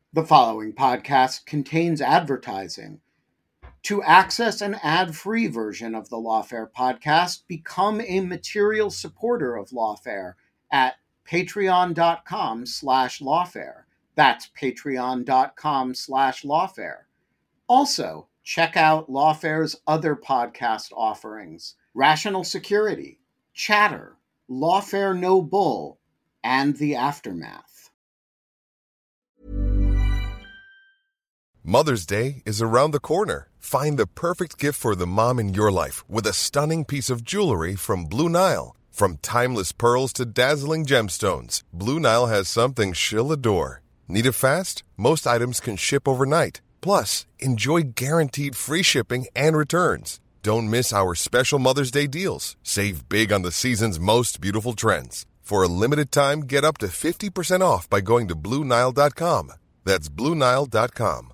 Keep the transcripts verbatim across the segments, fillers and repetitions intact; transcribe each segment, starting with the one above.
The following podcast contains advertising. To access an ad-free version of the Lawfare podcast, become a material supporter of Lawfare at patreon.com slash lawfare. That's patreon.com slash lawfare. Also, check out Lawfare's other podcast offerings: Rational Security, Chatter, Lawfare No Bull, and The Aftermath. Mother's Day is around the corner. Find the perfect gift for the mom in your life with a stunning piece of jewelry from Blue Nile. From timeless pearls to dazzling gemstones, Blue Nile has something she'll adore. Need it fast? Most items can ship overnight. Plus, enjoy guaranteed free shipping and returns. Don't miss our special Mother's Day deals. Save big on the season's most beautiful trends. For a limited time, get up to fifty percent off by going to Blue Nile dot com. That's Blue Nile dot com.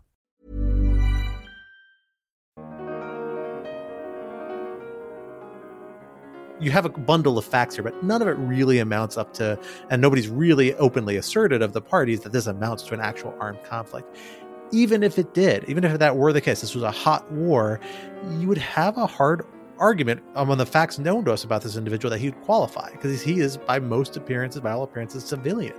You have a bundle of facts here, but none of it really amounts up to, and nobody's really openly asserted of the parties that this amounts to an actual armed conflict. Even if it did, even if that were the case, this was a hot war, you would have a hard argument among the facts known to us about this individual that he would qualify, because he is, by most appearances, by all appearances, civilian.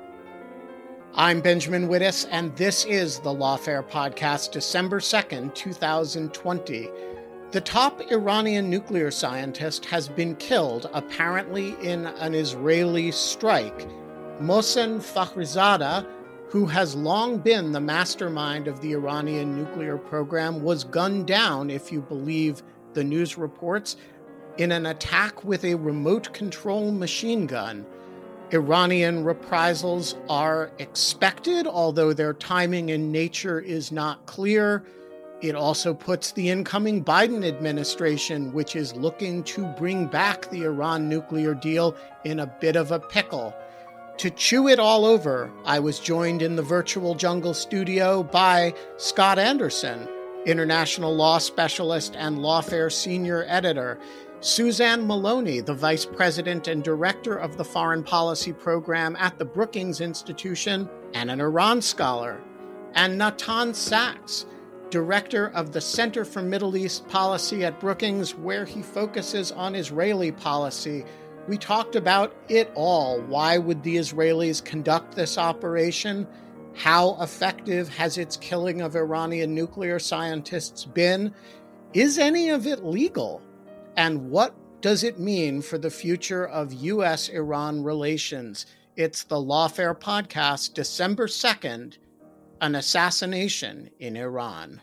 I'm Benjamin Wittes, and this is the Lawfare Podcast, December second, twenty twenty. The top Iranian nuclear scientist has been killed, apparently in an Israeli strike. Mohsen Fakhrizadeh, who has long been the mastermind of the Iranian nuclear program, was gunned down, if you believe the news reports, in an attack with a remote control machine gun. Iranian reprisals are expected, although their timing and nature is not clear. It also puts the incoming Biden administration, which is looking to bring back the Iran nuclear deal, in a bit of a pickle. To chew it all over, I was joined in the virtual jungle studio by Scott Anderson, international law specialist and Lawfare senior editor, Suzanne Maloney, the vice president and director of the foreign policy program at the Brookings Institution and an Iran scholar, and Natan Sachs, director of the Center for Middle East Policy at Brookings, where he focuses on Israeli policy. We talked about it all. Why would the Israelis conduct this operation? How effective has its killing of Iranian nuclear scientists been? Is any of it legal? And what does it mean for the future of U S Iran relations? It's the Lawfare Podcast, December second, An Assassination in Iran.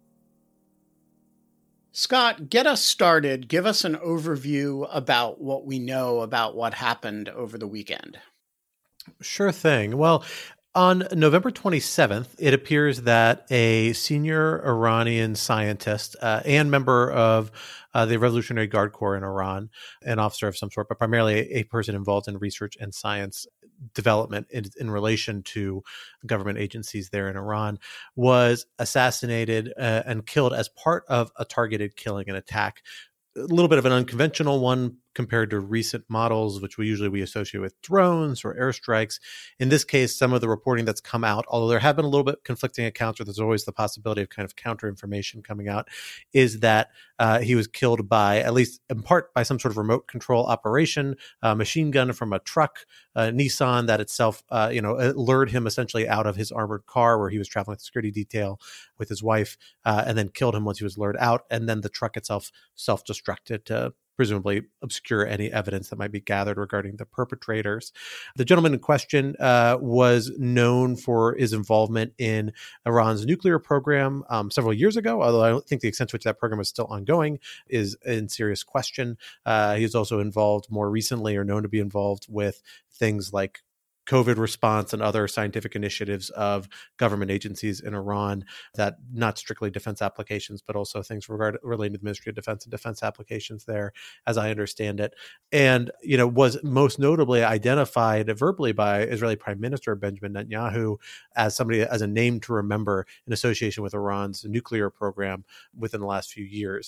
Scott, get us started. Give us an overview about what we know about what happened over the weekend. Sure thing. Well, on November twenty-seventh, it appears that a senior Iranian scientist uh, and member of uh, the Revolutionary Guard Corps in Iran, an officer of some sort, but primarily a, a person involved in research and science development in, in relation to government agencies there in Iran, was assassinated uh, and killed as part of a targeted killing and attack. A little bit of an unconventional one compared to recent models, which we usually we associate with drones or airstrikes. In this case, some of the reporting that's come out, although there have been a little bit conflicting accounts, or there's always the possibility of kind of counter information coming out, is that uh, he was killed by, at least in part, by some sort of remote control operation, uh, machine gun from a truck, uh, Nissan that itself, uh, you know, lured him essentially out of his armored car where he was traveling with security detail with his wife, uh, and then killed him once he was lured out. And then the truck itself self-destructed to presumably obscure any evidence that might be gathered regarding the perpetrators. The gentleman in question uh, was known for his involvement in Iran's nuclear program um, several years ago, although I don't think the extent to which that program is still ongoing is in serious question. Uh, he was also involved more recently, or known to be involved with things like COVID response and other scientific initiatives of government agencies in Iran, that not strictly defense applications, but also things regard, related to the Ministry of Defense and defense applications there, as I understand it. And, you know, was most notably identified verbally by Israeli Prime Minister Benjamin Netanyahu as somebody, as a name to remember in association with Iran's nuclear program within the last few years.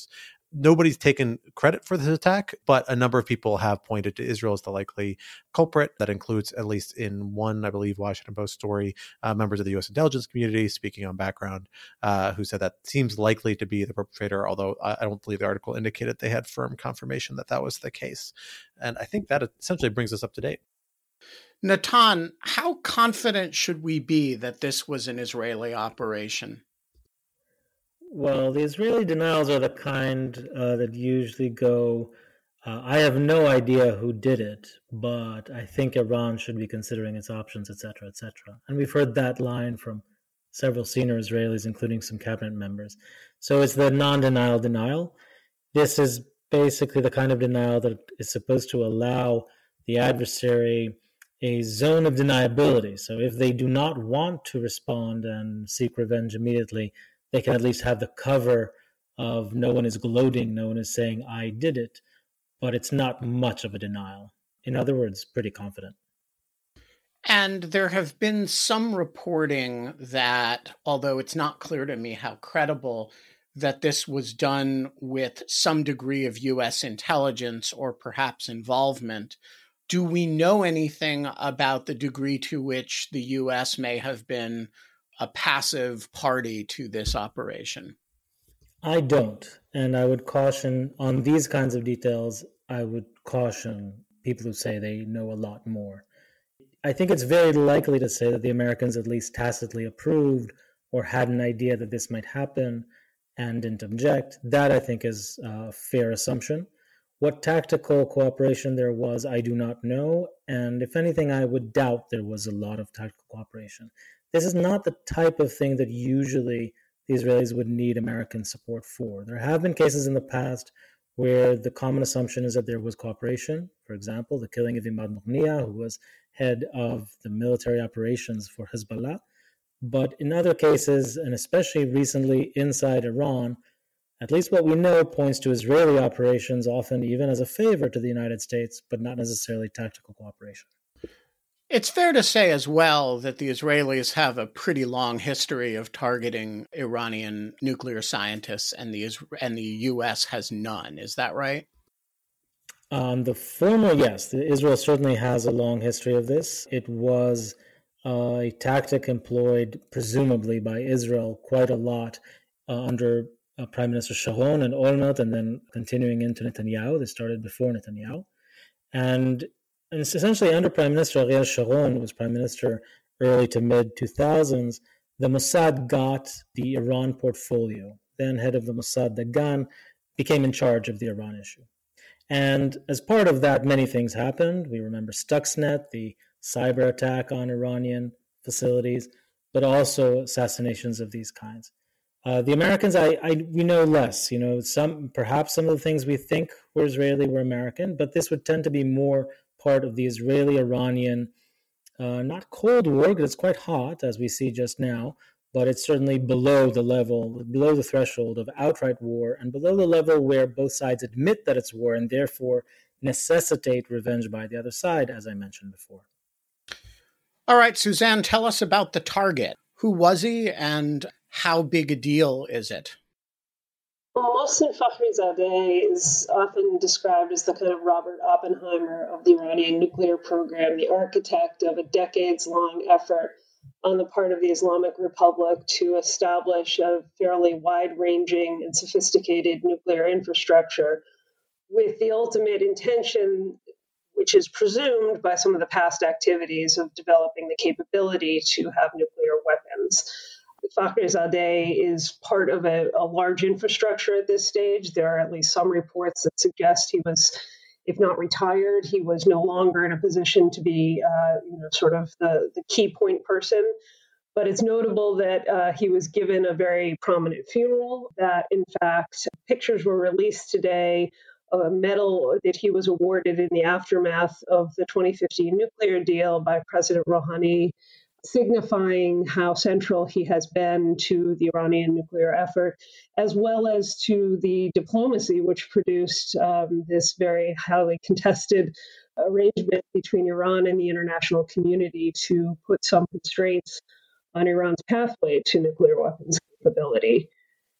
nobody's taken credit for this attack, but a number of people have pointed to Israel as the likely culprit. That includes, at least in one, I believe, Washington Post story, uh, members of the U S intelligence community speaking on background, uh, who said that seems likely to be the perpetrator, although I don't believe the article indicated they had firm confirmation that that was the case. And I think that essentially brings us up to date. Natan, how confident should we be that this was an Israeli operation? Well, the Israeli denials are the kind uh, that usually go, uh, I have no idea who did it, but I think Iran should be considering its options, et cetera, et cetera. And we've heard that line from several senior Israelis, including some cabinet members. So it's the non-denial denial. This is basically the kind of denial that is supposed to allow the adversary a zone of deniability. So if they do not want to respond and seek revenge immediately, they can at least have the cover of no one is gloating, no one is saying, I did it, but it's not much of a denial. In other words, pretty confident. And there have been some reporting that, although it's not clear to me how credible, that this was done with some degree of U S intelligence or perhaps involvement. Do we know anything about the degree to which the U S may have been a passive party to this operation? I don't. And I would caution on these kinds of details, I would caution people who say they know a lot more. I think it's very likely to say that the Americans at least tacitly approved or had an idea that this might happen and didn't object. That, I think, is a fair assumption. What tactical cooperation there was, I do not know. And if anything, I would doubt there was a lot of tactical cooperation. This is not the type of thing that usually the Israelis would need American support for. There have been cases in the past where the common assumption is that there was cooperation. For example, the killing of Imad Mughniya, who was head of the military operations for Hezbollah. But in other cases, and especially recently inside Iran, at least what we know points to Israeli operations, often even as a favor to the United States, but not necessarily tactical cooperation. It's fair to say as well that the Israelis have a pretty long history of targeting Iranian nuclear scientists, and the and the U S has none. Is that right? Um, the former, yes. Israel certainly has a long history of this. It was uh, a tactic employed, presumably, by Israel quite a lot uh, under uh, Prime Minister Sharon and Olmert, and then continuing into Netanyahu. They started before Netanyahu. And And it's essentially under Prime Minister Ariel Sharon, who was Prime Minister early to mid two thousands, the Mossad got the Iran portfolio. Then head of the Mossad, Dagan, became in charge of the Iran issue. And as part of that, many things happened. We remember Stuxnet, the cyber attack on Iranian facilities, but also assassinations of these kinds. Uh, the Americans, I, I we know less. You know, some perhaps some of the things we think were Israeli were American, but this would tend to be more part of the Israeli-Iranian, uh, not Cold War, because it's quite hot, as we see just now, but it's certainly below the level, below the threshold of outright war, and below the level where both sides admit that it's war and therefore necessitate revenge by the other side, as I mentioned before. All right, Suzanne, tell us about the target. Who was he, and how big a deal is it? Well, Mohsen Fakhrizadeh is often described as the kind of Robert Oppenheimer of the Iranian nuclear program, the architect of a decades-long effort on the part of the Islamic Republic to establish a fairly wide-ranging and sophisticated nuclear infrastructure with the ultimate intention, which is presumed by some of the past activities, of developing the capability to have nuclear weapons. Fakhrizadeh is part of a, a large infrastructure at this stage. There are at least some reports that suggest he was, if not retired, he was no longer in a position to be, uh, you know, sort of the, the key point person. But it's notable that uh, he was given a very prominent funeral, that, in fact, pictures were released today of a medal that he was awarded in the aftermath of the twenty fifteen nuclear deal by President Rouhani, signifying how central he has been to the Iranian nuclear effort, as well as to the diplomacy which produced um, this very highly contested arrangement between Iran and the international community to put some constraints on Iran's pathway to nuclear weapons capability.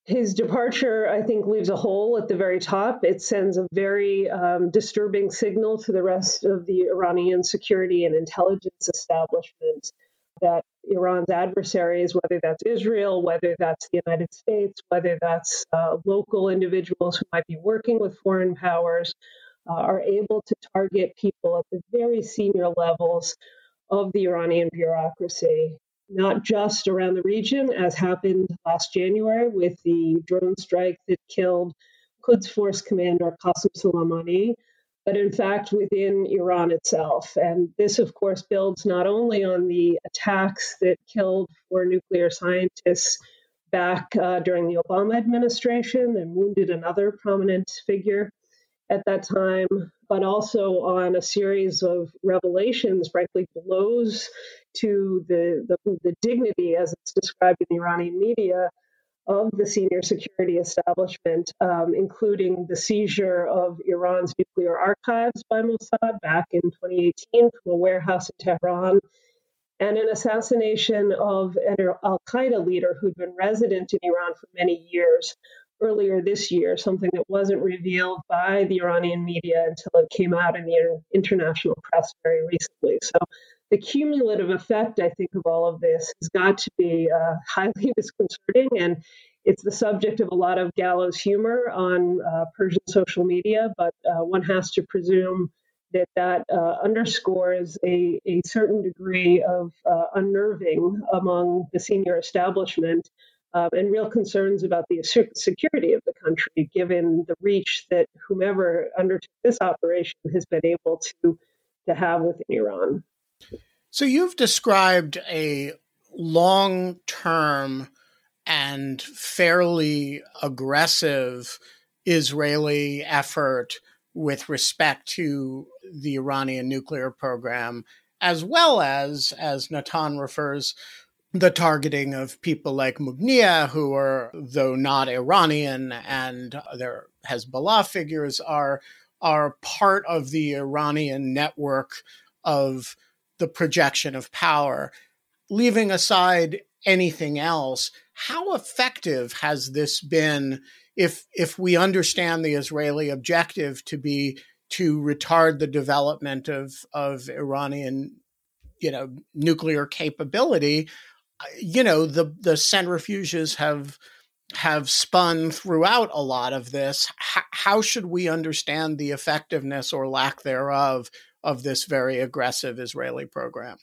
His departure, I think, leaves a hole at the very top. It sends a very um, disturbing signal to the rest of the Iranian security and intelligence establishment that Iran's adversaries, whether that's Israel, whether that's the United States, whether that's uh, local individuals who might be working with foreign powers, uh, are able to target people at the very senior levels of the Iranian bureaucracy, not just around the region, as happened last January with the drone strike that killed Quds Force Commander Qasem Soleimani, but in fact within Iran itself. And this, of course, builds not only on the attacks that killed four nuclear scientists back uh, during the Obama administration and wounded another prominent figure at that time, but also on a series of revelations, frankly, blows to the, the, the dignity, as it's described in the Iranian media, of the senior security establishment, um, including the seizure of Iran's nuclear archives by Mossad back in twenty eighteen from a warehouse in Tehran, and an assassination of an al-Qaeda leader who'd been resident in Iran for many years earlier this year, something that wasn't revealed by the Iranian media until it came out in the international press very recently. So the cumulative effect, I think, of all of this has got to be uh, highly disconcerting, and it's the subject of a lot of gallows humor on uh, Persian social media, but uh, one has to presume that that uh, underscores a, a certain degree of uh, unnerving among the senior establishment uh, and real concerns about the security of the country, given the reach that whomever undertook this operation has been able to, to have within Iran. So you've described a long-term and fairly aggressive Israeli effort with respect to the Iranian nuclear program, as well as, as Natan refers, the targeting of people like Mugnieh, who are, though not Iranian, and their Hezbollah figures are, are part of the Iranian network of the projection of power. Leaving aside anything else, how effective has this been if if we understand the Israeli objective to be to retard the development of, of Iranian, you know, nuclear capability? You know, the, the centrifuges have have spun throughout a lot of this. H- how should we understand the effectiveness or lack thereof of this very aggressive Israeli program?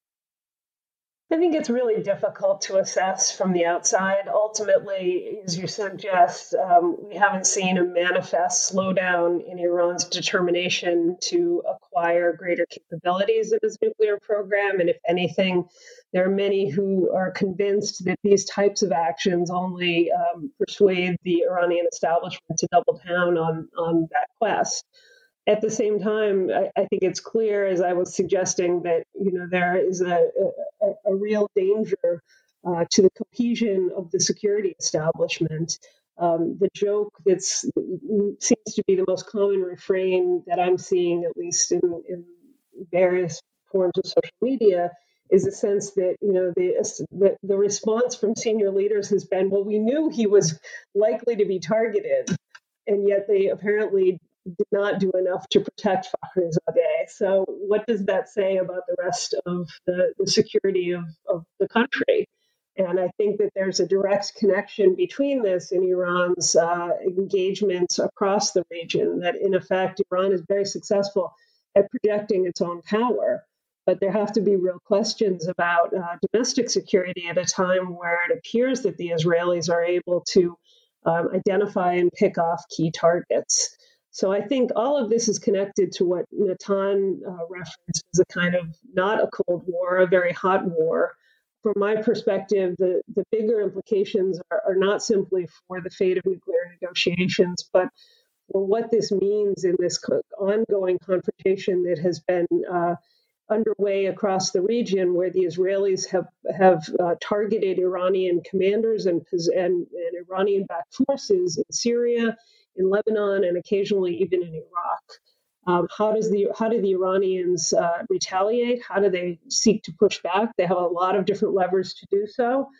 I think it's really difficult to assess from the outside. Ultimately, as you suggest, um, we haven't seen a manifest slowdown in Iran's determination to acquire greater capabilities in its nuclear program. And if anything, there are many who are convinced that these types of actions only um, persuade the Iranian establishment to double down on, on that quest. At the same time, I, I think it's clear, as I was suggesting, that you know there is a, a, a real danger uh, to the cohesion of the security establishment. Um, the joke that seems to be the most common refrain that I'm seeing, at least in, in various forms of social media, is a sense that you know the, the the response from senior leaders has been, well, we knew he was likely to be targeted, and yet they apparently did not do enough to protect Fakhrizadeh. So what does that say about the rest of the, the security of, of the country? And I think that there's a direct connection between this and Iran's uh, engagements across the region, that in effect, Iran is very successful at projecting its own power. But there have to be real questions about uh, domestic security at a time where it appears that the Israelis are able to um, identify and pick off key targets. So I think all of this is connected to what Natan uh, referenced as a kind of not a Cold War, a very hot war. From my perspective, the, the bigger implications are, are not simply for the fate of nuclear negotiations, but for what this means in this co- ongoing confrontation that has been uh, underway across the region, where the Israelis have have uh, targeted Iranian commanders and, and, and Iranian-backed forces in Syria, in Lebanon, and occasionally even in Iraq. Um, how does the how do the Iranians uh, retaliate? How do they seek to push back? They have a lot of different levers to do so.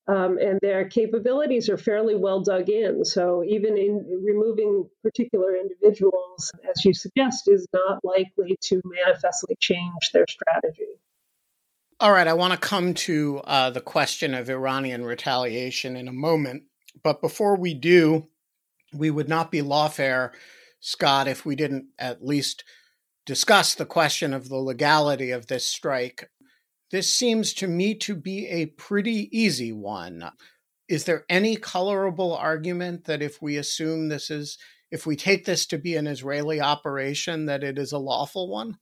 Um, and their capabilities are fairly well dug in. So even in removing particular individuals, as you suggest, is not likely to manifestly change their strategy. All right, I want to come to uh, the question of Iranian retaliation in a moment. But before we do, we would not be lawfare, Scott, if we didn't at least discuss the question of the legality of this strike. This seems to me to be a pretty easy one. Is there any colorable argument that if we assume this is, if we take this to be an Israeli operation, that it is a lawful one?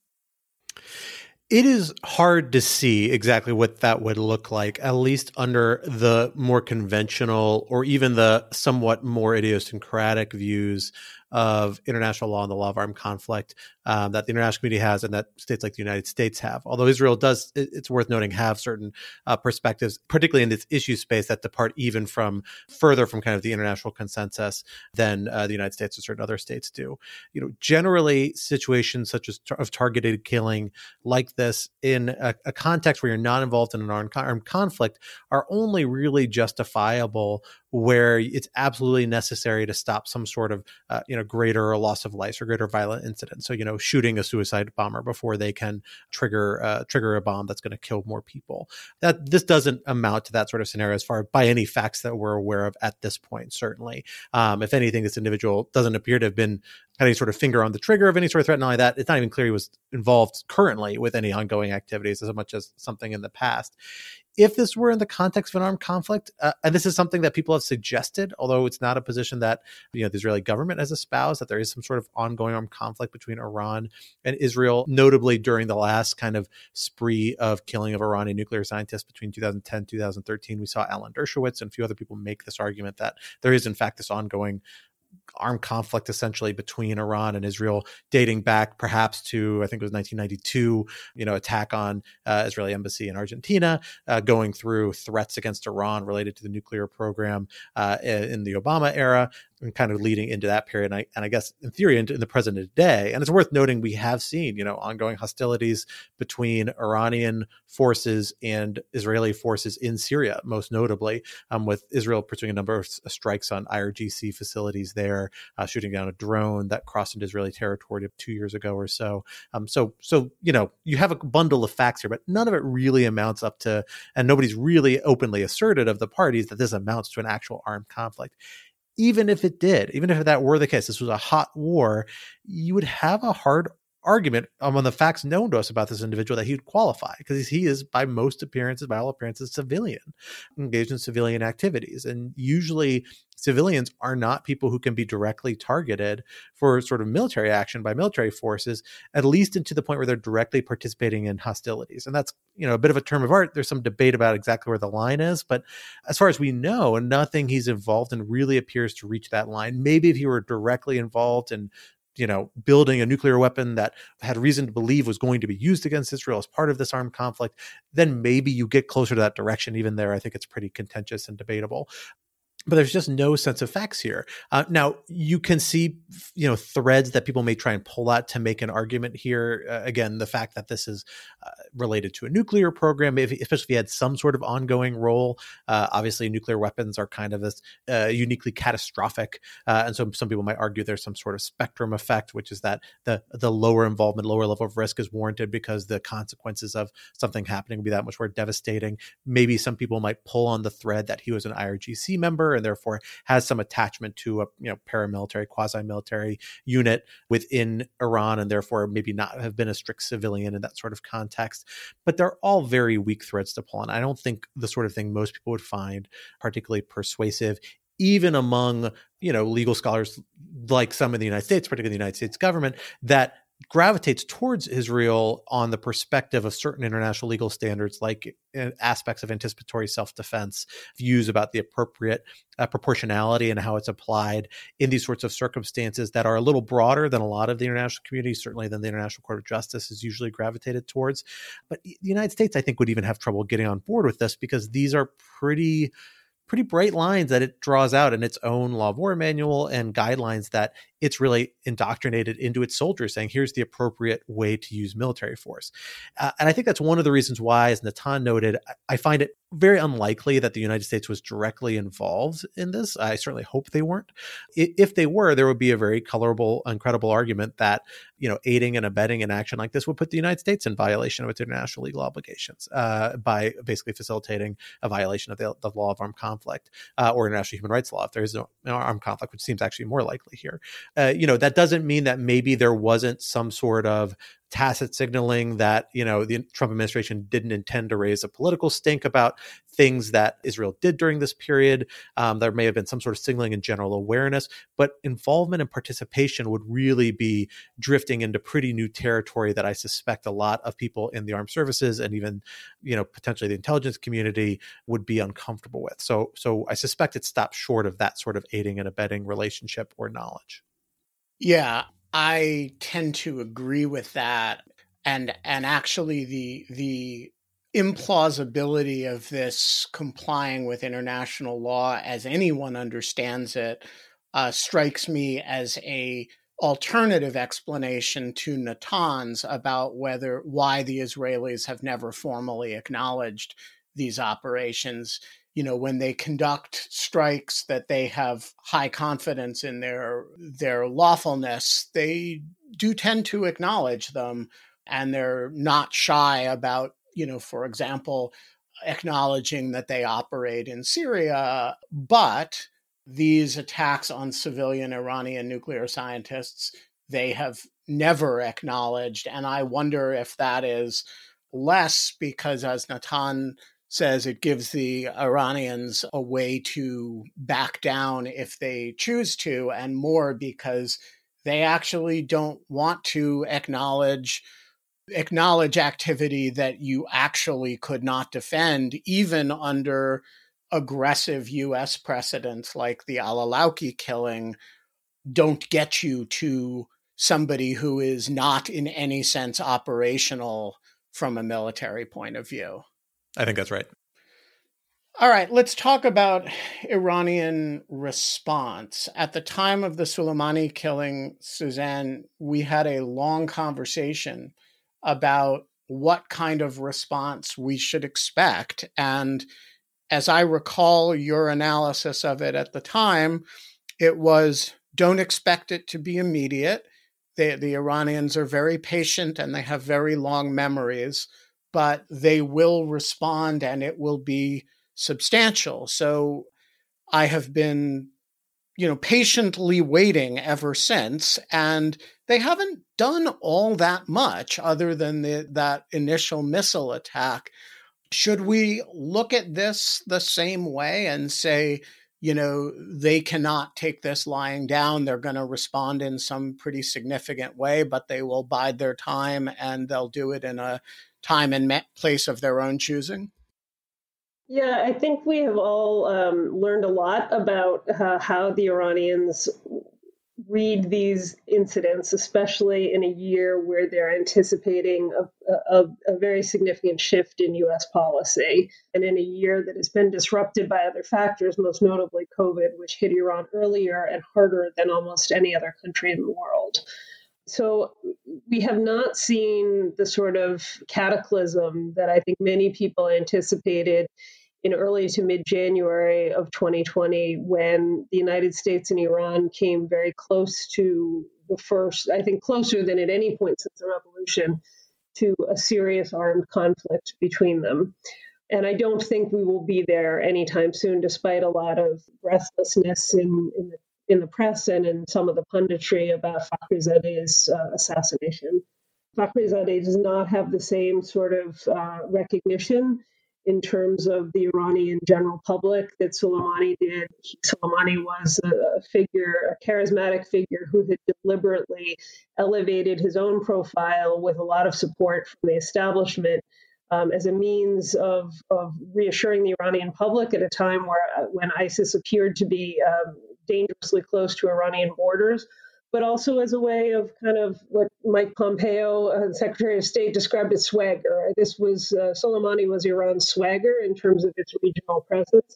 It is hard to see exactly what that would look like, at least under the more conventional or even the somewhat more idiosyncratic views of international law and the law of armed conflict um, that the international community has and that states like the United States have. Although Israel does, it's worth noting, have certain uh, perspectives, particularly in this issue space, that depart even from further from kind of the international consensus than uh, the United States or certain other states do. You know, generally situations such as tar- of targeted killing like this in a, a context where you're not involved in an armed, armed conflict are only really justifiable where it's absolutely necessary to stop some sort of, uh, you know, greater loss of life or greater violent incident. So, you know, shooting a suicide bomber before they can trigger uh, trigger a bomb that's going to kill more people. That this doesn't amount to that sort of scenario as far by any facts that we're aware of at this point. Certainly, um, if anything, this individual doesn't appear to have been had any sort of finger on the trigger of any sort of threat. Not only that, it's not even clear he was involved currently with any ongoing activities as much as something in the past. If this were in the context of an armed conflict, uh, and this is something that people have suggested, although it's not a position that, you know, the Israeli government has espoused, that there is some sort of ongoing armed conflict between Iran and Israel, notably during the last kind of spree of killing of Iranian nuclear scientists between two thousand ten, two thousand thirteen. We saw Alan Dershowitz and a few other people make this argument that there is, in fact, this ongoing armed conflict essentially between Iran and Israel, dating back perhaps to, I think it was nineteen ninety-two, you know, attack on uh, Israeli embassy in Argentina, uh, going through threats against Iran related to the nuclear program uh, in the Obama era, and kind of leading into that period. And I, and I guess in theory, in, in the present day, and it's worth noting, we have seen, you know, ongoing hostilities between Iranian forces and Israeli forces in Syria, most notably, um, with Israel pursuing a number of strikes on I R G C facilities there, uh, shooting down a drone that crossed into Israeli territory two years ago or so. Um, so, so, you know, you have a bundle of facts here, but none of it really amounts up to, and nobody's really openly asserted of the parties that this amounts to an actual armed conflict. Even if it did, even if that were the case, this was a hot war, you would have a hard argument among the facts known to us about this individual that he would qualify, because he is, by most appearances, by all appearances, civilian, engaged in civilian activities. And usually civilians are not people who can be directly targeted for sort of military action by military forces, at least into the point where they're directly participating in hostilities. And that's, you know, a bit of a term of art. There's some debate about exactly where the line is, but as far as we know, nothing he's involved in really appears to reach that line. Maybe if he were directly involved in, you know, building a nuclear weapon that had reason to believe was going to be used against Israel as part of this armed conflict, then maybe you get closer to that direction. Even there, I think it's pretty contentious and debatable. But there's just no sense of facts here. Uh, now, you can see, you know, threads that people may try and pull out to make an argument here. Uh, again, the fact that this is uh, related to a nuclear program, if, especially if he had some sort of ongoing role. Uh, obviously, nuclear weapons are kind of this uh, uniquely catastrophic. Uh, and so some people might argue there's some sort of spectrum effect, which is that the, the lower involvement, lower level of risk is warranted because the consequences of something happening would be that much more devastating. Maybe some people might pull on the thread that he was an I R G C member and therefore has some attachment to a, you know, paramilitary, quasi-military unit within Iran, and therefore maybe not have been a strict civilian in that sort of context. But they're all very weak threads to pull on. I don't think the sort of thing most people would find particularly persuasive, even among, you know, legal scholars like some in the United States, particularly the United States government, that gravitates towards Israel on the perspective of certain international legal standards, like aspects of anticipatory self-defense, views about the appropriate uh, proportionality and how it's applied in these sorts of circumstances that are a little broader than a lot of the international community, certainly than the International Court of Justice is usually gravitated towards. But the United States, I think, would even have trouble getting on board with this, because these are pretty pretty bright lines that it draws out in its own law of war manual and guidelines that it's really indoctrinated into its soldiers, saying, here's the appropriate way to use military force. Uh, and I think that's one of the reasons why, as Natan noted, I find it very unlikely that the United States was directly involved in this. I certainly hope they weren't. If they were, there would be a very colorable and credible argument that, you know, aiding and abetting an action like this would put the United States in violation of its international legal obligations uh, by basically facilitating a violation of the, the law of armed conflict uh, or international human rights law if there is no armed conflict, which seems actually more likely here. Uh, you know, that doesn't mean that maybe there wasn't some sort of tacit signaling that, you know, the Trump administration didn't intend to raise a political stink about things that Israel did during this period. Um, there may have been some sort of signaling and general awareness, but involvement and participation would really be drifting into pretty new territory that I suspect a lot of people in the armed services and even, you know, potentially the intelligence community would be uncomfortable with. So, so I suspect it stops short of that sort of aiding and abetting relationship or knowledge. Yeah, I tend to agree with that. And and actually the the implausibility of this complying with international law as anyone understands it uh, strikes me as a alternative explanation to Natan's about whether why the Israelis have never formally acknowledged these operations. You know, when they conduct strikes that they have high confidence in their their lawfulness, they do tend to acknowledge them, and they're not shy about, you know, for example, acknowledging that they operate in Syria. But these attacks on civilian Iranian nuclear scientists, they have never acknowledged. And I wonder if that is less because, as Natan says, it gives the Iranians a way to back down if they choose to, and more because they actually don't want to acknowledge acknowledge activity that you actually could not defend, even under aggressive U S precedents like the al-Awlaki killing, don't get you to somebody who is not in any sense operational from a military point of view. I think that's right. All right, let's talk about Iranian response. At the time of the Soleimani killing, Suzanne, we had a long conversation about what kind of response we should expect. And as I recall your analysis of it at the time, it was don't expect it to be immediate. They, the Iranians are very patient and they have very long memories, but they will respond and it will be substantial. So I have been, you know, patiently waiting ever since, and they haven't done all that much other than the, that initial missile attack. Should we look at this the same way and say, you know, they cannot take this lying down. They're going to respond in some pretty significant way, but they will bide their time and they'll do it in a time and place of their own choosing? Yeah, I think we have all um, learned a lot about uh, how the Iranians read these incidents, especially in a year where they're anticipating a, a, a very significant shift in U S policy, and in a year that has been disrupted by other factors, most notably COVID, which hit Iran earlier and harder than almost any other country in the world. So we have not seen the sort of cataclysm that I think many people anticipated in early to mid-January of twenty twenty, when the United States and Iran came very close to the first, I think closer than at any point since the revolution, to a serious armed conflict between them. And I don't think we will be there anytime soon, despite a lot of breathlessness in, in, the, in the press and in some of the punditry about Fakhrizadeh's uh, assassination. Fakhrizadeh does not have the same sort of uh, recognition in terms of the Iranian general public that Soleimani did. Soleimani was a figure, a charismatic figure who had deliberately elevated his own profile with a lot of support from the establishment um, as a means of, of reassuring the Iranian public at a time where uh, when ISIS appeared to be um, dangerously close to Iranian borders, but also as a way of kind of what Mike Pompeo, uh, Secretary of State, described as swagger. This was, uh, Soleimani was Iran's swagger in terms of its regional presence.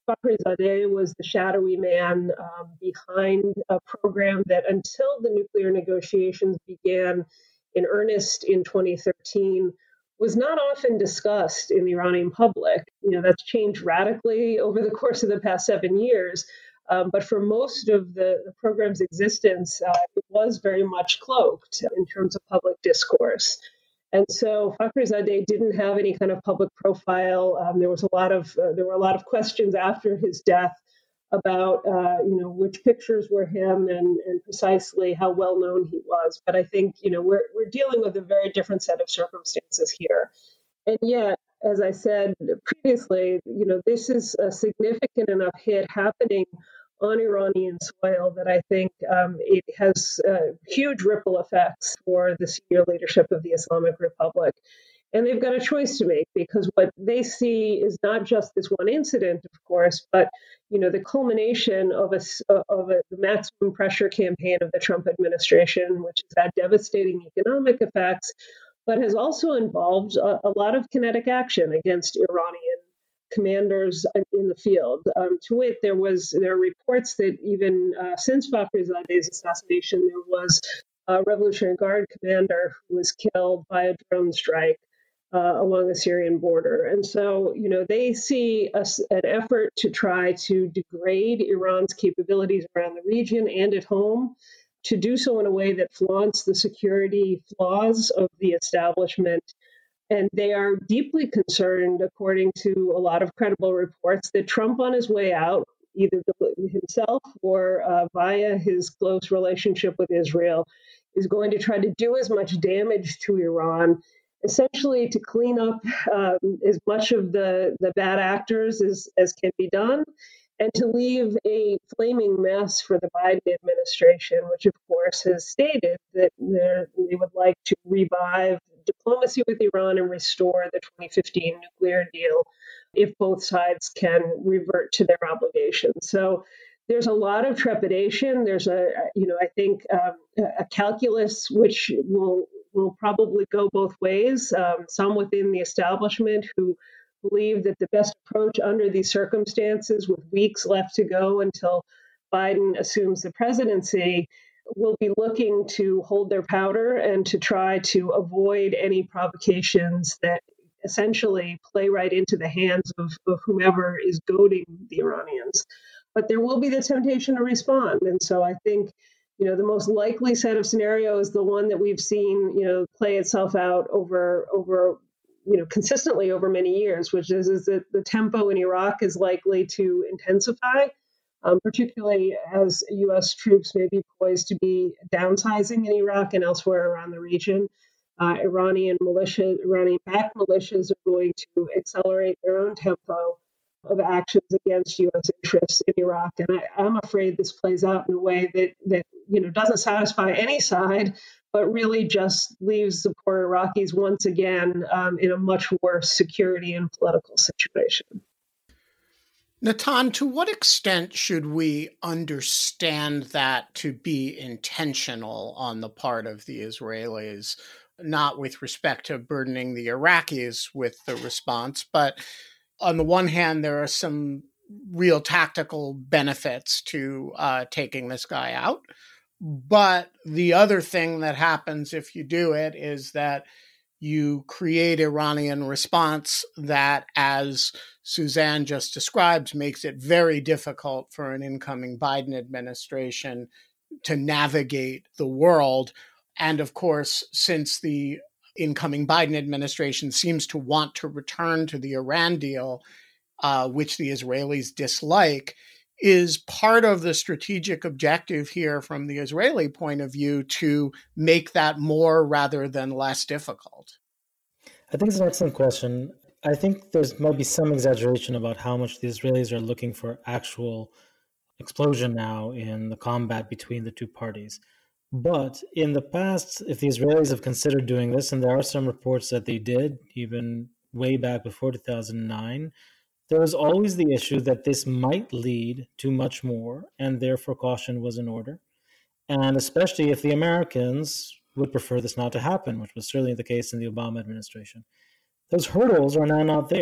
Fakhrizadeh was the shadowy man um, behind a program that until the nuclear negotiations began in earnest in twenty thirteen was not often discussed in the Iranian public. You know, that's changed radically over the course of the past seven years. Um, but for most of the, the program's existence, uh, it was very much cloaked in terms of public discourse. And so Fakhrizadeh didn't have any kind of public profile. Um, there was a lot of uh, there were a lot of questions after his death about uh, you know which pictures were him and, and precisely how well known he was. But I think you know we're we're dealing with a very different set of circumstances here. And yet, as I said previously, you know this is a significant enough hit happening on Iranian soil that I think um, it has uh, huge ripple effects for the senior leadership of the Islamic Republic. And they've got a choice to make because what they see is not just this one incident, of course, but you know the culmination of a of a the maximum pressure campaign of the Trump administration, which has had devastating economic effects, but has also involved a, a lot of kinetic action against Iranian commanders in the field. Um, to wit, there was there are reports that even uh, since Fakhrizadeh's assassination, there was a Revolutionary Guard commander who was killed by a drone strike uh, along the Syrian border. And so, you know, they see a, an effort to try to degrade Iran's capabilities around the region and at home, to do so in a way that flaunts the security flaws of the establishment. And they are deeply concerned, according to a lot of credible reports, that Trump on his way out, either himself or uh, via his close relationship with Israel, is going to try to do as much damage to Iran, essentially to clean up um, as much of the, the bad actors as, as can be done, and to leave a flaming mess for the Biden administration, which, of course, has stated that they would like to revive diplomacy with Iran and restore the twenty fifteen nuclear deal if both sides can revert to their obligations. So there's a lot of trepidation. There's a, you know, I think um, a calculus which will will probably go both ways. Um, some within the establishment who believe that the best approach under these circumstances, with weeks left to go until Biden assumes the presidency, will be looking to hold their powder and to try to avoid any provocations that essentially play right into the hands of, of whomever is goading the Iranians. But there will be the temptation to respond. And so I think, you know, the most likely set of scenarios, the one that we've seen, you know, play itself out over, over, you know, consistently over many years, which is, is that the tempo in Iraq is likely to intensify. Um, particularly as U S troops may be poised to be downsizing in Iraq and elsewhere around the region. Uh, Iranian militia, Iranian-backed militias are going to accelerate their own tempo of actions against U S interests in Iraq. And I, I'm afraid this plays out in a way that, that you know doesn't satisfy any side, but really just leaves the poor Iraqis once again um, in a much worse security and political situation. Natan, to what extent should we understand that to be intentional on the part of the Israelis, not with respect to burdening the Iraqis with the response, but on the one hand, there are some real tactical benefits to uh, taking this guy out. But the other thing that happens if you do it is that you create Iranian response that, as Suzanne just described, makes it very difficult for an incoming Biden administration to navigate the world. And of course, since the incoming Biden administration seems to want to return to the Iran deal, uh, which the Israelis dislike, is part of the strategic objective here from the Israeli point of view to make that more rather than less difficult? I think it's an excellent question. I think there's might be some exaggeration about how much the Israelis are looking for actual explosion now in the combat between the two parties. But in the past, if the Israelis have considered doing this, and there are some reports that they did, even way back before two thousand nine, there was always the issue that this might lead to much more, and therefore caution was in order. And especially if the Americans would prefer this not to happen, which was certainly the case in the Obama administration. Those hurdles are now not there.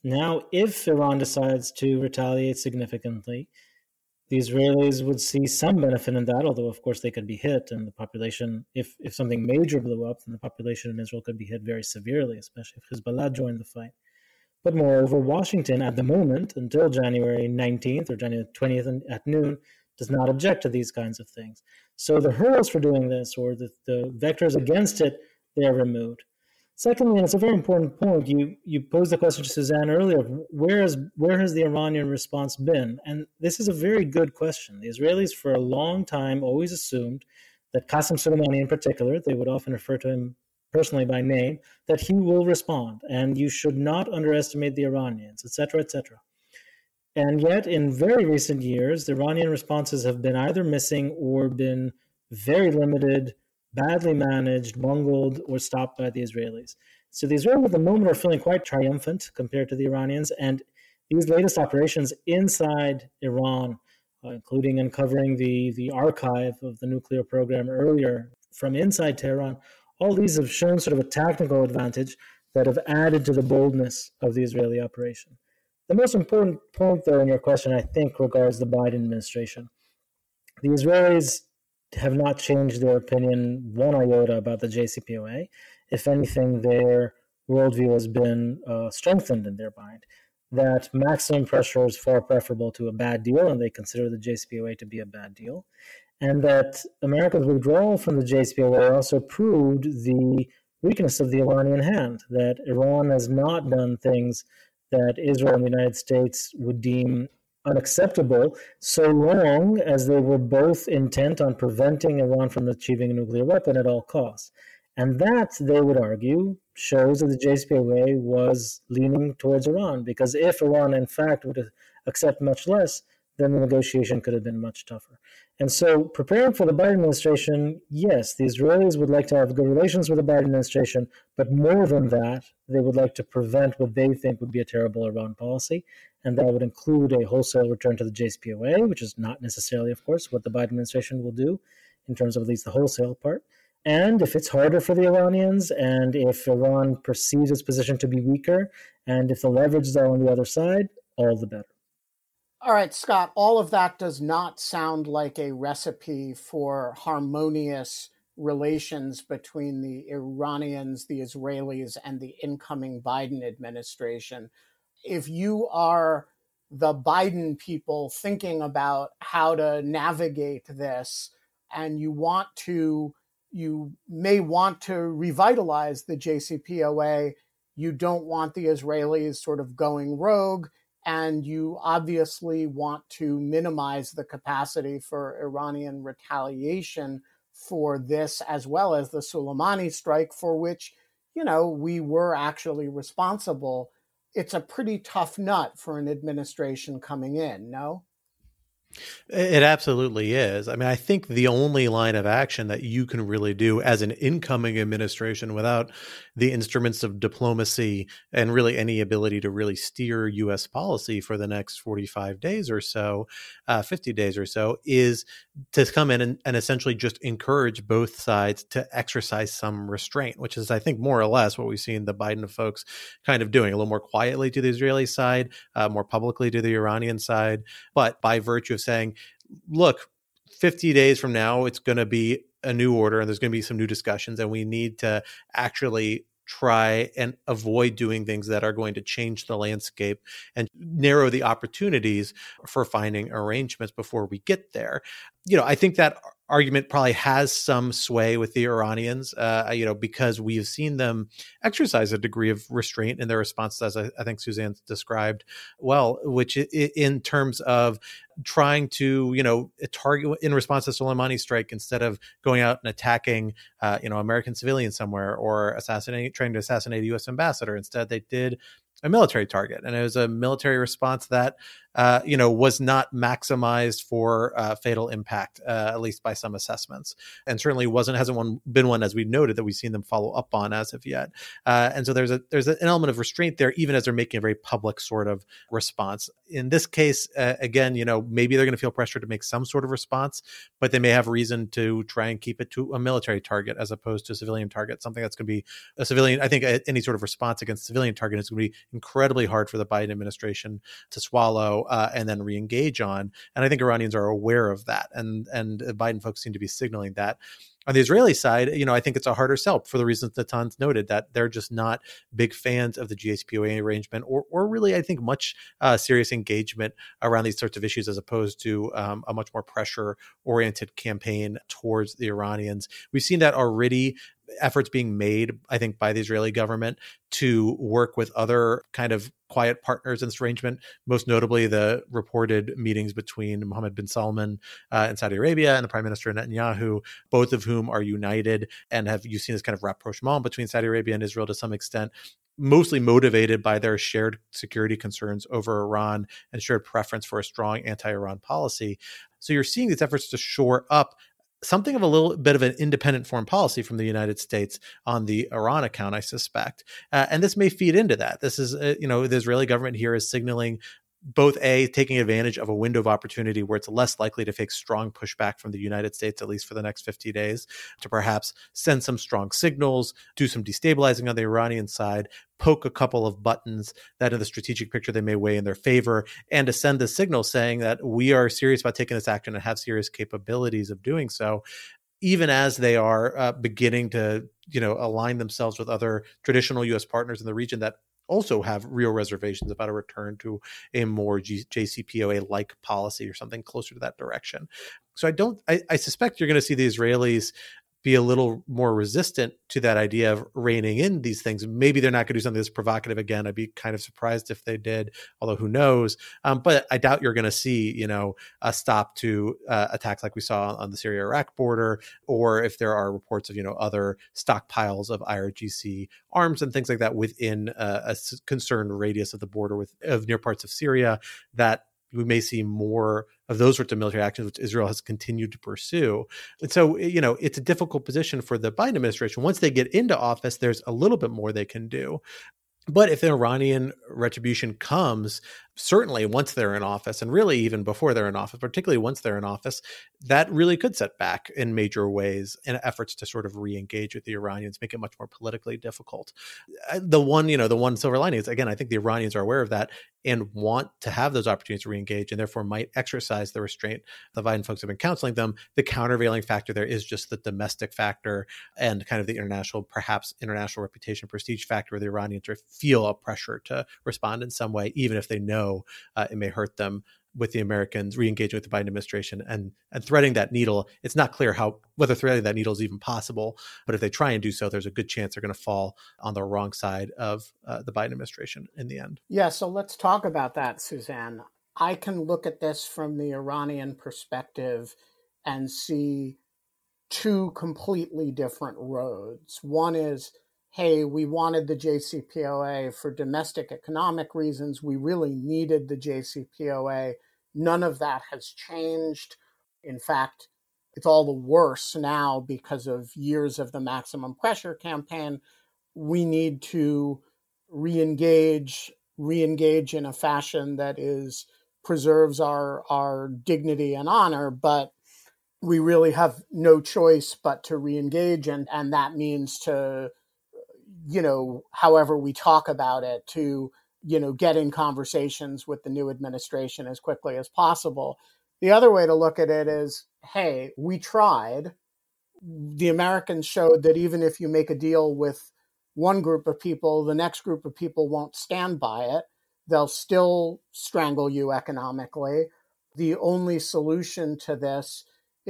Now, if Iran decides to retaliate significantly, the Israelis would see some benefit in that, although, of course, they could be hit, and the population, if, if something major blew up, then the population in Israel could be hit very severely, especially if Hezbollah joined the fight. But moreover, Washington, at the moment, until January nineteenth or January twentieth at noon, does not object to these kinds of things. So the hurdles for doing this, or the, the vectors against it, they are removed. Secondly, and it's a very important point, you you posed the question to Suzanne earlier, where, is, where has the Iranian response been? And this is a very good question. The Israelis, for a long time, always assumed that Qasem Soleimani in particular, they would often refer to him personally by name, that he will respond, and you should not underestimate the Iranians, et cetera, et cetera. And yet, in very recent years, the Iranian responses have been either missing or been very limited, badly managed, bungled, or stopped by the Israelis. So the Israelis at the moment are feeling quite triumphant compared to the Iranians, and these latest operations inside Iran, uh, including uncovering the, the archive of the nuclear program earlier from inside Tehran, all these have shown sort of a tactical advantage that have added to the boldness of the Israeli operation. The most important point, though, in your question, I think, regards the Biden administration. The Israelis have not changed their opinion one iota about the J C P O A. If anything, their worldview has been uh, strengthened in their mind, that maximum pressure is far preferable to a bad deal, and they consider the J C P O A to be a bad deal, and that America's withdrawal from the J C P O A also proved the weakness of the Iranian hand, that Iran has not done things that Israel and the United States would deem unacceptable, so long as they were both intent on preventing Iran from achieving a nuclear weapon at all costs. And that, they would argue, shows that the J C P O A was leaning towards Iran, because if Iran, in fact, would accept much less, then the negotiation could have been much tougher. And so, preparing for the Biden administration, yes, the Israelis would like to have good relations with the Biden administration, but more than that, they would like to prevent what they think would be a terrible Iran policy, and that would include a wholesale return to the J C P O A, which is not necessarily, of course, what the Biden administration will do, in terms of at least the wholesale part. And if it's harder for the Iranians, and if Iran perceives its position to be weaker, and if the leverage are on the other side, all the better. All right, Scott, all of that does not sound like a recipe for harmonious relations between the Iranians, the Israelis, and the incoming Biden administration. If you are the Biden people thinking about how to navigate this, and you want to, you may want to revitalize the J C P O A, you don't want the Israelis sort of going rogue, and you obviously want to minimize the capacity for Iranian retaliation for this, as well as the Soleimani strike, for which, you know, we were actually responsible. It's a pretty tough nut for an administration coming in, no? It absolutely is. I mean, I think the only line of action that you can really do as an incoming administration without the instruments of diplomacy and really any ability to really steer U S policy for the next forty-five days or so, uh, fifty days or so, is to come in and, and essentially just encourage both sides to exercise some restraint, which is, I think, more or less what we've seen the Biden folks kind of doing, a little more quietly to the Israeli side, uh, more publicly to the Iranian side, but by virtue of saying, look, fifty days from now, it's going to be a new order and there's going to be some new discussions, and we need to actually try and avoid doing things that are going to change the landscape and narrow the opportunities for finding arrangements before we get there. You know, I think that argument probably has some sway with the Iranians, uh, you know, because we've seen them exercise a degree of restraint in their response, as I, I think Suzanne described well, which in terms of trying to, you know, target in response to Soleimani's strike, instead of going out and attacking, uh, you know, American civilians somewhere or assassinating, trying to assassinate a U S ambassador. Instead, they did a military target, and it was a military response that uh, you know, was not maximized for uh, fatal impact, uh, at least by some assessments, and certainly wasn't hasn't one, been one, as we noted, that we've seen them follow up on as of yet. Uh, and so there's a there's an element of restraint there, even as they're making a very public sort of response. In this case, uh, again, you know, maybe they're going to feel pressure to make some sort of response, but they may have reason to try and keep it to a military target as opposed to a civilian target, something that's going to be a civilian. I think any sort of response against civilian target is going to be incredibly hard for the Biden administration to swallow uh, and then re-engage on. And I think Iranians are aware of that. And, and Biden folks seem to be signaling that. On the Israeli side, you know, I think it's a harder sell for the reasons that Tan's noted, that they're just not big fans of the J C P O A arrangement, or, or really, I think, much uh, serious engagement around these sorts of issues, as opposed to um, a much more pressure-oriented campaign towards the Iranians. We've seen that already. Efforts being made, I think, by the Israeli government to work with other kind of quiet partners in this arrangement, most notably the reported meetings between Mohammed bin Salman uh, in Saudi Arabia and the Prime Minister Netanyahu, both of whom are united and have, you've seen this kind of rapprochement between Saudi Arabia and Israel to some extent, mostly motivated by their shared security concerns over Iran and shared preference for a strong anti-Iran policy. So you're seeing these efforts to shore up something of a little bit of an independent foreign policy from the United States on the Iran account, I suspect. Uh, and this may feed into that. This is, uh, you know, the Israeli government here is signaling both A, taking advantage of a window of opportunity where it's less likely to face strong pushback from the United States, at least for the next fifty days, to perhaps send some strong signals, do some destabilizing on the Iranian side, poke a couple of buttons that in the strategic picture they may weigh in their favor, and to send the signal saying that we are serious about taking this action and have serious capabilities of doing so, even as they are uh, beginning to, you know, align themselves with other traditional U S partners in the region that also have real reservations about a return to a more G- J C P O A-like policy or something closer to that direction. So I don't, I, I suspect you're going to see the Israelis be a little more resistant to that idea of reining in these things. Maybe they're not going to do something that's provocative again. I'd be kind of surprised if they did, although who knows. Um, but I doubt you're going to see, you know, a stop to uh, attacks like we saw on the Syria-Iraq border, or if there are reports of, you know, other stockpiles of I R G C arms and things like that within uh, a concerned radius of the border with of near parts of Syria, that we may see more of those sorts of military actions, which Israel has continued to pursue. And so, you know, it's a difficult position for the Biden administration. Once they get into office, there's a little bit more they can do. But if the Iranian retribution comes, certainly once they're in office, and really even before they're in office, particularly once they're in office, that really could set back in major ways in efforts to sort of re-engage with the Iranians, make it much more politically difficult. The one, you know, the one silver lining is, again, I think the Iranians are aware of that and want to have those opportunities to re-engage, and therefore might exercise the restraint. The Biden folks have been counseling them. The countervailing factor there is just the domestic factor and kind of the international, perhaps international reputation, prestige factor, where the Iranians feel a pressure to respond in some way, even if they know Uh, it may hurt them, with the Americans re-engaging with the Biden administration and and threading that needle. It's not clear how whether threading that needle is even possible, but if they try and do so, there's a good chance they're going to fall on the wrong side of uh, the Biden administration in the end. Yeah, so let's talk about that, Suzanne. I can look at this from the Iranian perspective and see two completely different roads. One is, hey, we wanted the J C P O A for domestic economic reasons. We really needed the J C P O A. None of that has changed. In fact, it's all the worse now because of years of the maximum pressure campaign. We need to re-engage, re-engage in a fashion that is preserves our, our dignity and honor, but we really have no choice but to re-engage, and, and that means to, you know, however we talk about it, to, you know, get in conversations with the new administration as quickly as possible. The other way to look at it is, hey, we tried. The Americans showed that even if you make a deal with one group of people, the next group of people won't stand by it. They'll still strangle you economically. The only solution to this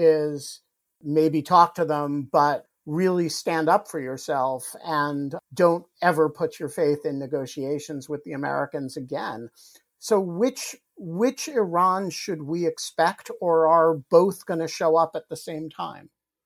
is maybe talk to them, but really stand up for yourself and don't ever put your faith in negotiations with the Americans again. So which which Iran should we expect, or are both going to show up at the same time?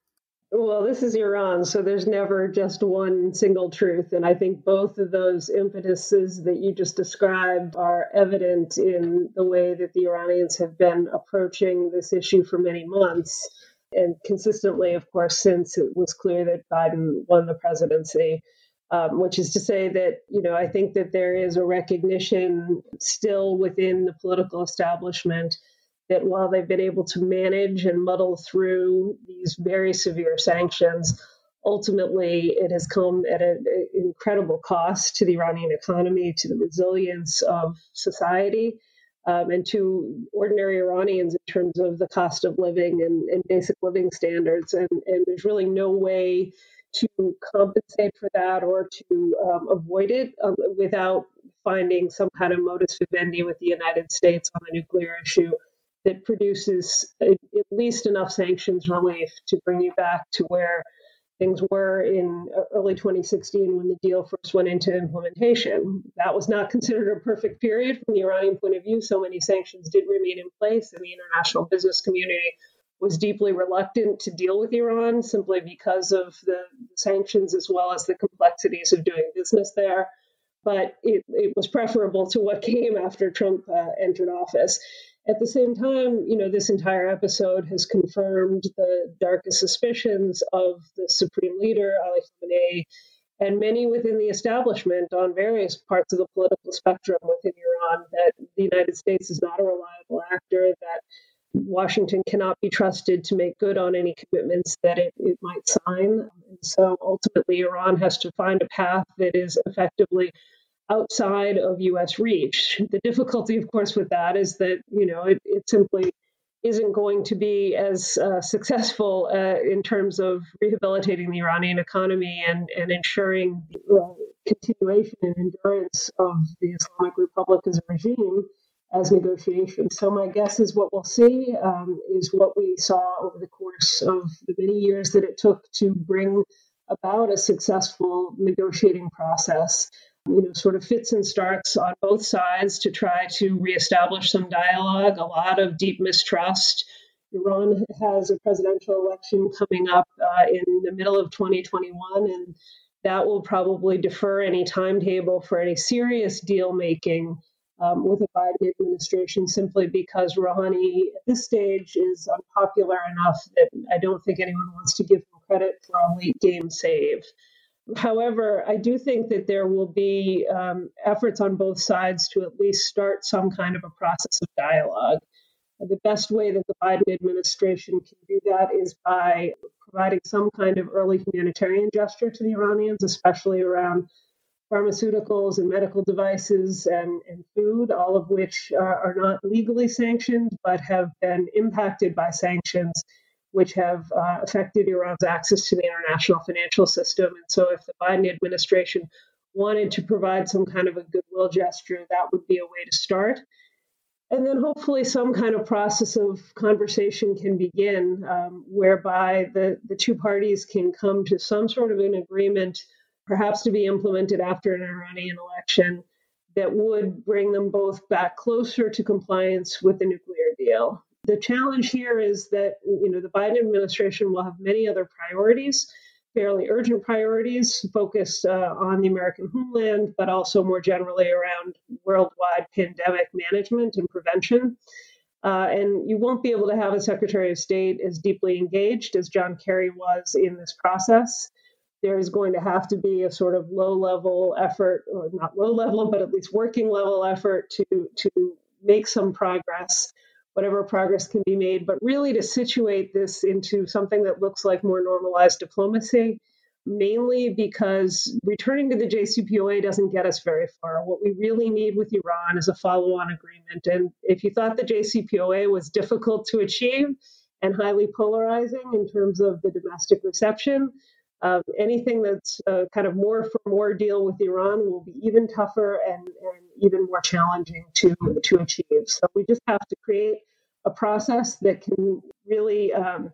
Well, this is Iran, so there's never just one single truth. And I think both of those impetuses that you just described are evident in the way that the Iranians have been approaching this issue for many months. And consistently, of course, since it was clear that Biden won the presidency, um, which is to say that, you know, I think that there is a recognition still within the political establishment that while they've been able to manage and muddle through these very severe sanctions, ultimately it has come at an incredible cost to the Iranian economy, to the resilience of society, um, and to ordinary Iranians in terms of the cost of living and, and basic living standards. And, and there's really no way to compensate for that or to um, avoid it um, without finding some kind of modus vivendi with the United States on the nuclear issue that produces at least enough sanctions relief to bring you back to where things were in early twenty sixteen when the deal first went into implementation. That was not considered a perfect period from the Iranian point of view. So many sanctions did remain in place, and the international business community was deeply reluctant to deal with Iran simply because of the sanctions as well as the complexities of doing business there. But it, it was preferable to what came after Trump uh, entered office. At the same time, you know, this entire episode has confirmed the darkest suspicions of the supreme leader, Ali Khamenei, and many within the establishment on various parts of the political spectrum within Iran, that the United States is not a reliable actor, that Washington cannot be trusted to make good on any commitments that it, it might sign. And so ultimately, Iran has to find a path that is effectively outside of U S reach. The difficulty, of course, with that is that, you know, it, it simply isn't going to be as uh, successful uh, in terms of rehabilitating the Iranian economy and, and ensuring the uh, continuation and endurance of the Islamic Republic as a regime as negotiations. So my guess is what we'll see um, is what we saw over the course of the many years that it took to bring about a successful negotiating process. You know, sort of fits and starts on both sides to try to reestablish some dialogue, a lot of deep mistrust. Iran has a presidential election coming up uh, in the middle of twenty twenty-one, and that will probably defer any timetable for any serious deal making um, with the Biden administration simply because Rouhani at this stage is unpopular enough that I don't think anyone wants to give him credit for a late game save. However, I do think that there will be um, efforts on both sides to at least start some kind of a process of dialogue. The best way that the Biden administration can do that is by providing some kind of early humanitarian gesture to the Iranians, especially around pharmaceuticals and medical devices and, and food, all of which are, are not legally sanctioned but have been impacted by sanctions which have uh, affected Iran's access to the international financial system. And so if the Biden administration wanted to provide some kind of a goodwill gesture, that would be a way to start. And then hopefully some kind of process of conversation can begin um, whereby the, the two parties can come to some sort of an agreement, perhaps to be implemented after an Iranian election, that would bring them both back closer to compliance with the nuclear deal. The challenge here is that, you know, the Biden administration will have many other priorities, fairly urgent priorities focused uh, on the American homeland, but also more generally around worldwide pandemic management and prevention. Uh, and you won't be able to have a Secretary of State as deeply engaged as John Kerry was in this process. There is going to have to be a sort of low-level effort, or not low-level, but at least working-level effort to, to make some progress, whatever progress can be made, but really to situate this into something that looks like more normalized diplomacy, mainly because returning to the J C P O A doesn't get us very far. What we really need with Iran is a follow-on agreement. And if you thought the J C P O A was difficult to achieve and highly polarizing in terms of the domestic reception, Um, anything that's uh, kind of more for more deal with Iran will be even tougher and, and even more challenging to, to achieve. So we just have to create a process that can really um,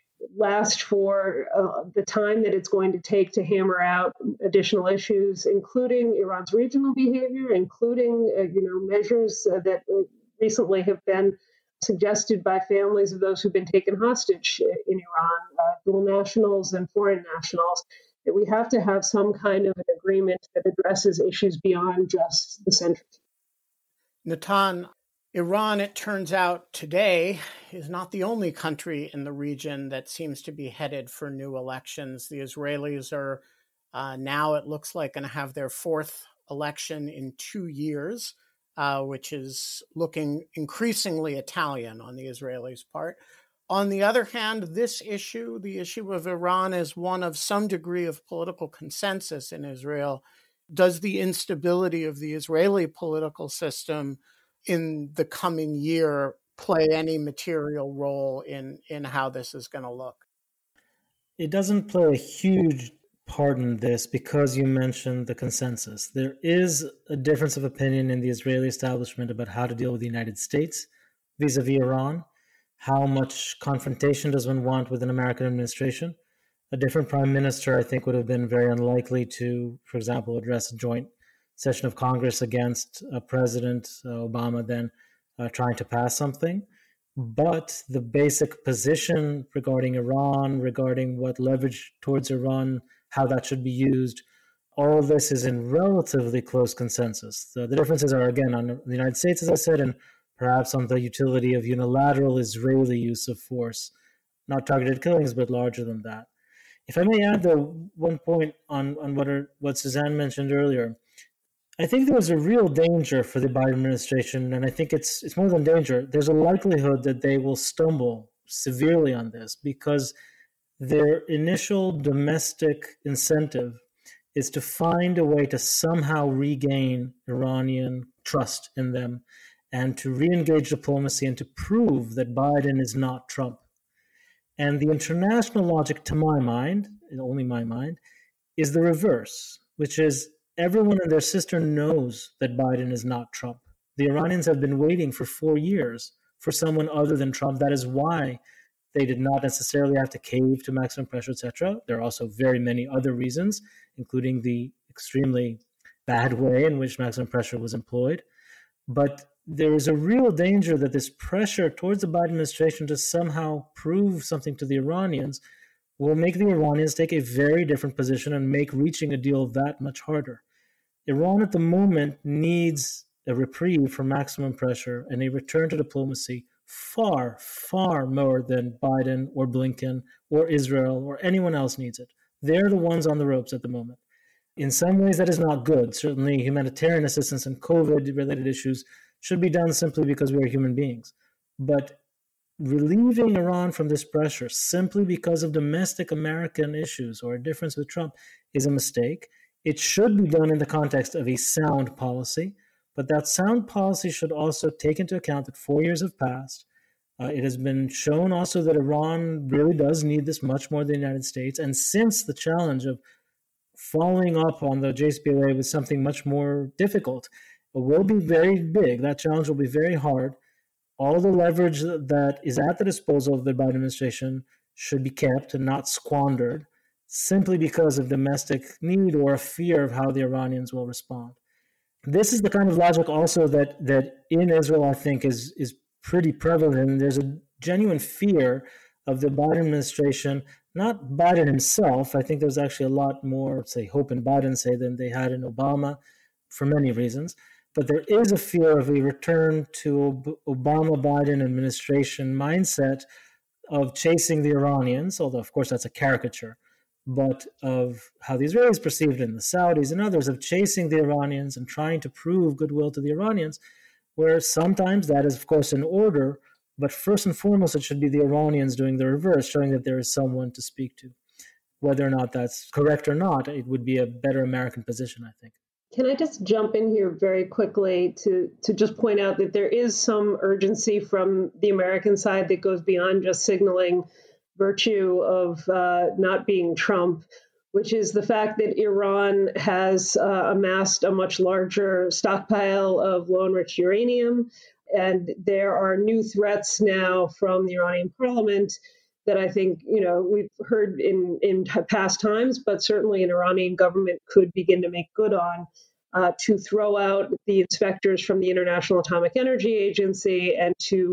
last for uh, the time that it's going to take to hammer out additional issues, including Iran's regional behavior, including uh, you know measures uh, that recently have been suggested by families of those who've been taken hostage in Iran, uh, dual nationals and foreign nationals, that we have to have some kind of an agreement that addresses issues beyond just the centrifuge. Natan, Iran, it turns out today, is not the only country in the region that seems to be headed for new elections. The Israelis are uh, now, it looks like, going to have their fourth election in two years, uh, which is looking increasingly Italian on the Israelis' part. On the other hand, this issue, the issue of Iran, is one of some degree of political consensus in Israel. Does the instability of the Israeli political system in the coming year play any material role in, in how this is going to look? It doesn't play a huge part in this because you mentioned the consensus. There is a difference of opinion in the Israeli establishment about how to deal with the United States vis-a-vis Iran. How much confrontation does one want with an American administration? A different prime minister, I think, would have been very unlikely to, for example, address a joint session of Congress against uh, President uh, Obama then uh, trying to pass something. But the basic position regarding Iran, regarding what leverage towards Iran, how that should be used, all of this is in relatively close consensus. The, the differences are, again, on the United States, as I said, and perhaps on the utility of unilateral Israeli use of force, not targeted killings, but larger than that. If I may add, though, one point on, on what, are, what Suzanne mentioned earlier, I think there was a real danger for the Biden administration, and I think it's it's more than danger. There's a likelihood that they will stumble severely on this because their initial domestic incentive is to find a way to somehow regain Iranian trust in them and to re-engage diplomacy and to prove that Biden is not Trump. And the international logic, to my mind, only my mind, is the reverse, which is everyone and their sister knows that Biden is not Trump. The Iranians have been waiting for four years for someone other than Trump. That is why they did not necessarily have to cave to maximum pressure, et cetera. There are also very many other reasons, including the extremely bad way in which maximum pressure was employed. But there is a real danger that this pressure towards the Biden administration to somehow prove something to the Iranians will make the Iranians take a very different position and make reaching a deal that much harder. Iran at the moment needs a reprieve from maximum pressure and a return to diplomacy far, far more than Biden or Blinken or Israel or anyone else needs it. They're the ones on the ropes at the moment. In some ways, that is not good. Certainly, humanitarian assistance and COVID-related issues should be done simply because we are human beings. But relieving Iran from this pressure simply because of domestic American issues or a difference with Trump is a mistake. It should be done in the context of a sound policy, but that sound policy should also take into account that four years have passed. Uh, it has been shown also that Iran really does need this much more than the United States. And since the challenge of following up on the J C P O A with something much more difficult will be very big, that challenge will be very hard. All the leverage that is at the disposal of the Biden administration should be kept and not squandered simply because of domestic need or a fear of how the Iranians will respond. This is the kind of logic also that that in Israel, I think, is, is pretty prevalent. And there's a genuine fear of the Biden administration, not Biden himself. I think there's actually a lot more, say, hope in Biden, say, than they had in Obama for many reasons. But there is a fear of a return to Obama-Biden administration mindset of chasing the Iranians, although, of course, that's a caricature, but of how the Israelis perceived it, and the Saudis and others, of chasing the Iranians and trying to prove goodwill to the Iranians, where sometimes that is, of course, in order, but first and foremost, it should be the Iranians doing the reverse, showing that there is someone to speak to. Whether or not that's correct or not, it would be a better American position, I think. Can I just jump in here very quickly to, to just point out that there is some urgency from the American side that goes beyond just signaling virtue of uh, not being Trump, which is the fact that Iran has uh, amassed a much larger stockpile of low-enriched uranium. And there are new threats now from the Iranian parliament that I think, you know, we've heard in, in past times, but certainly an Iranian government could begin to make good on, uh, to throw out the inspectors from the International Atomic Energy Agency and to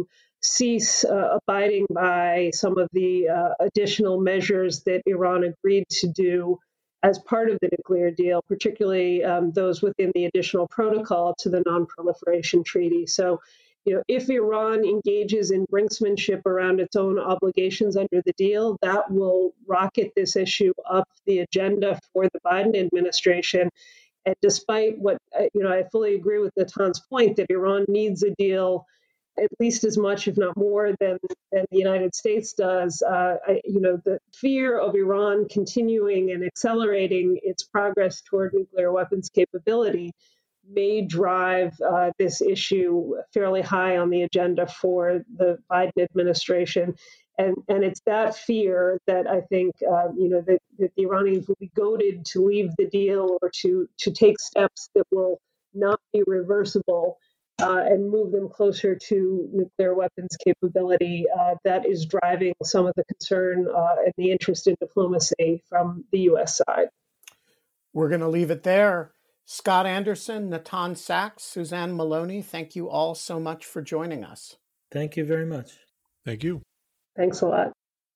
cease uh, abiding by some of the uh, additional measures that Iran agreed to do as part of the nuclear deal, particularly um, those within the additional protocol to the Non-Proliferation Treaty. So, you know, if Iran engages in brinksmanship around its own obligations under the deal, that will rocket this issue up the agenda for the Biden administration. And despite what, you know, I fully agree with Natan's point that Iran needs a deal at least as much, if not more, than, than the United States does. Uh, I, you know, the fear of Iran continuing and accelerating its progress toward nuclear weapons capability may drive uh, this issue fairly high on the agenda for the Biden administration. And, and it's that fear that I think, uh, you know, that, that the Iranians will be goaded to leave the deal or to, to take steps that will not be reversible uh, and move them closer to nuclear weapons capability. Uh, that is driving some of the concern uh, and the interest in diplomacy from the U S side. We're going to leave it there. Scott Anderson, Natan Sachs, Suzanne Maloney, thank you all so much for joining us. Thank you very much. Thank you. Thanks a lot.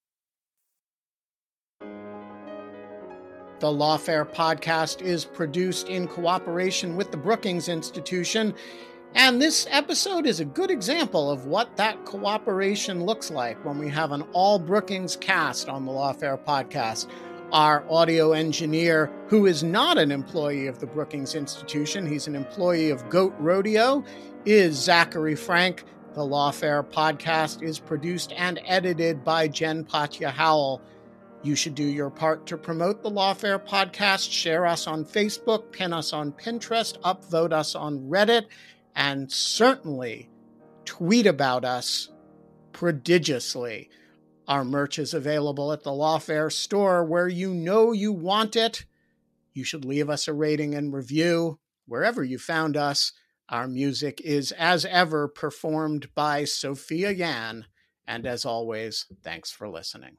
The Lawfare podcast is produced in cooperation with the Brookings Institution, and this episode is a good example of what that cooperation looks like when we have an all Brookings cast on the Lawfare podcast. Our audio engineer, who is not an employee of the Brookings Institution, he's an employee of Goat Rodeo, is Zachary Frank. The Lawfare podcast is produced and edited by Jen Patja Howell. You should do your part to promote the Lawfare podcast. Share us on Facebook, pin us on Pinterest, upvote us on Reddit, and certainly tweet about us prodigiously. Our merch is available at the Lawfare store where you know you want it. You should leave us a rating and review wherever you found us. Our music is, as ever, performed by Sophia Yan. And as always, thanks for listening.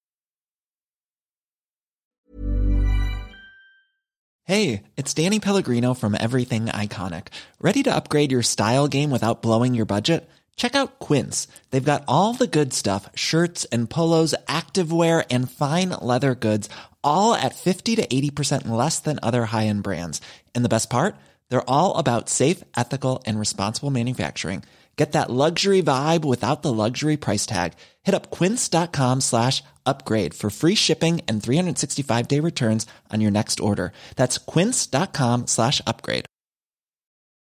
Hey, it's Danny Pellegrino from Everything Iconic. Ready to upgrade your style game without blowing your budget? Check out Quince. They've got all the good stuff, shirts and polos, activewear, and fine leather goods, all at fifty to eighty percent less than other high-end brands. And the best part? They're all about safe, ethical, and responsible manufacturing. Get that luxury vibe without the luxury price tag. Hit up quince.com slash upgrade for free shipping and three sixty-five day returns on your next order. That's quince.com slash upgrade.